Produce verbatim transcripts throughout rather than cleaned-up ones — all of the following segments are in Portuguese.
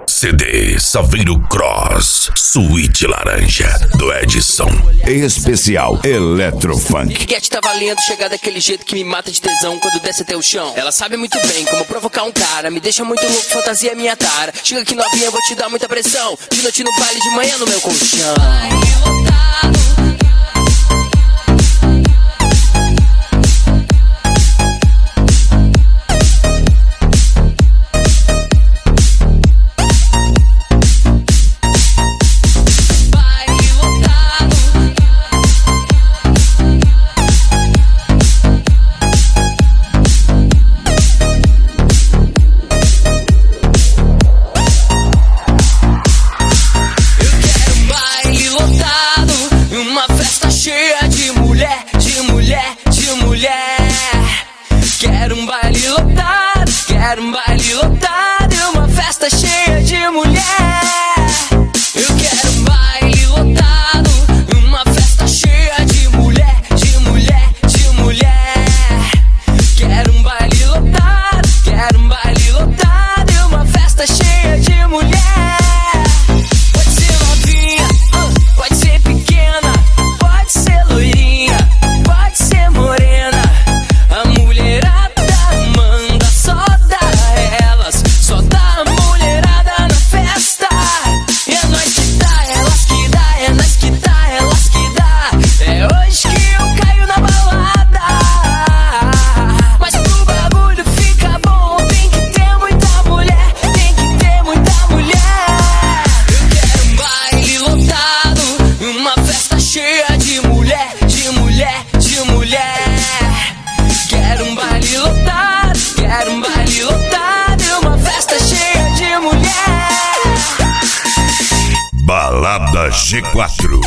C D Saveiro Cross, Suíte Laranja, do Edson. Especial Eletrofunk. Piriguete tá valendo, chegar daquele jeito que me mata de tesão quando desce até o chão. Ela sabe muito bem como provocar um cara, me deixa muito louco, fantasia é minha tara. Chega aqui novinha, vou te dar muita pressão. De noite no baile, de manhã no meu colchão. Quero um baile lotado, quero um baile lotado e uma festa cheia de mulher. Eu quero um baile lotado, uma festa cheia de mulher, de mulher, de mulher. Quero um baile lotado, quero um baile lotado e uma festa cheia de mulher. Pode ser novinha, pode ser pequena, pode ser loirinha, pode ser morena. A mulherada manda, só dá elas, só dá a mulherada na festa. E é nós que dá, elas que dá, é nós que dá, elas que dá. É hoje que eu caio na balada. Mas pro bagulho fica bom, tem que ter muita mulher, tem que ter muita mulher. Eu quero um baile lotado, uma festa cheia de mulher, de mulher, de mulher. Quero um baile lotado, quero um baile lotado e uma festa cheia de mulher. Balada G quatro.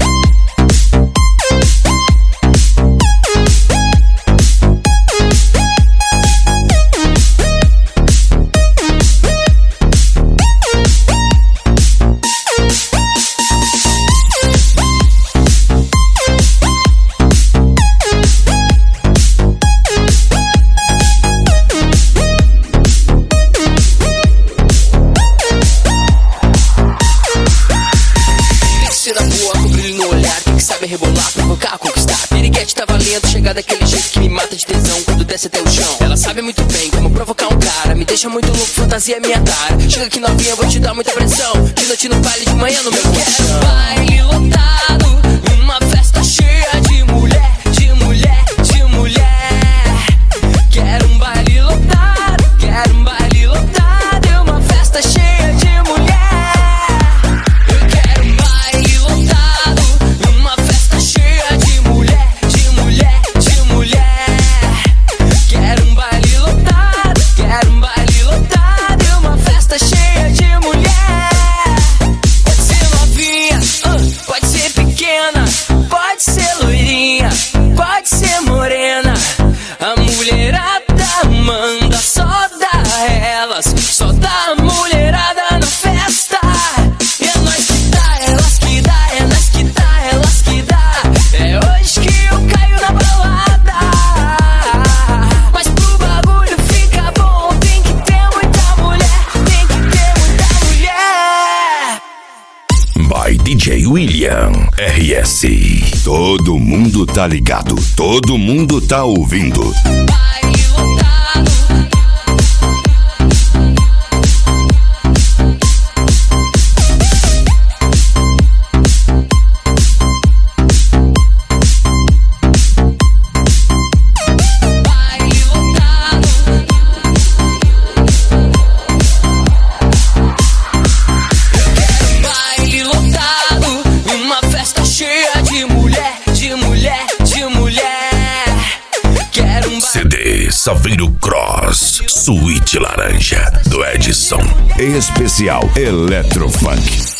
Rebolar, provocar, conquistar. Piriguete tá valendo, chegar daquele jeito que me mata de tesão quando desce até o chão. Ela sabe muito bem como provocar um cara, me deixa muito louco, fantasia é minha tara. Chega aqui novinha, vou te dar muita pressão. De noite no baile, de manhã no meu colchão. Quero baile lotado, uma festa cheia de mulher, de mulher, de mulher. Quero um baile lotado, quero um baile lotado e uma festa cheia de mulher. Eu quero um baile lotado, uma festa cheia de mulher, de mulher, de mulher. Quero um baile lotado, quero um baile lotado e uma festa cheia de mulher. Pode ser novinha, pode ser pequena, pode ser loirinha, pode ser morena. A mulherada manda, só dá elas, só dá a mulherada na festa. E é nós que dá, elas que dá, é nós que dá, elas que dá. É hoje que eu caio na balada. Mas pro bagulho fica bom, tem que ter muita mulher, tem que ter muita mulher. By D J William R S. Todo mundo tá ligado, todo mundo tá ouvindo. Baile lotado. Baile lotado. Eu quero um baile lotado, uma festa cheia de mulher, de mulher, de mulher. Quero um C D Saveiro Cross, Suíte Laranja, do Edson. Especial Eletrofunk.